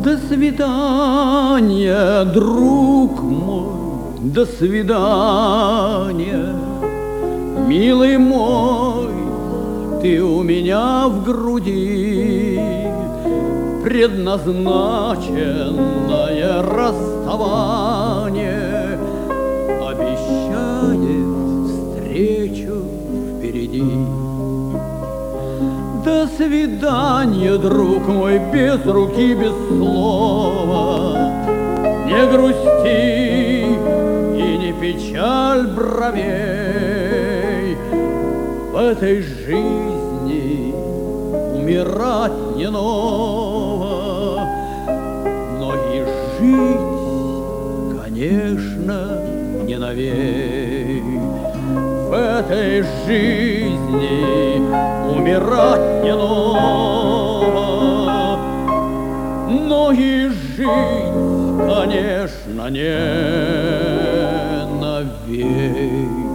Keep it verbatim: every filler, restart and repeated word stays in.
До свидания, друг мой, до свидания, милый мой, ты у меня в груди, предназначенное расставание обещает встречу впереди. До свидания, друг мой, без руки, без слова. Не грусти и не печаль бровей. В этой жизни умирать не ново, но и жить, конечно, не новей. В этой жизни умирать не ново, но и жить, конечно, не новей.